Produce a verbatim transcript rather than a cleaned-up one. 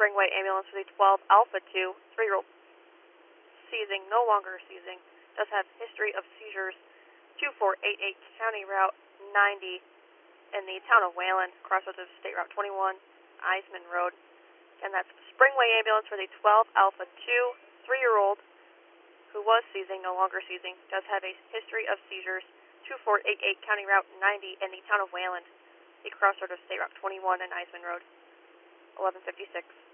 Springway ambulance for the twelve Alpha two, three-year-old seizing, no longer seizing, does have history of seizures, two four eight eight County Route ninety in the town of Wayland, crossroads of State Route twenty-one, Eisman Road. And that's Springway ambulance for the twelve Alpha two, three-year-old who was seizing, no longer seizing, does have a history of seizures, two four eight eight County Route ninety in the town of Wayland, the crossroad of State Route twenty-one and Eisman Road, eleven fifty-six.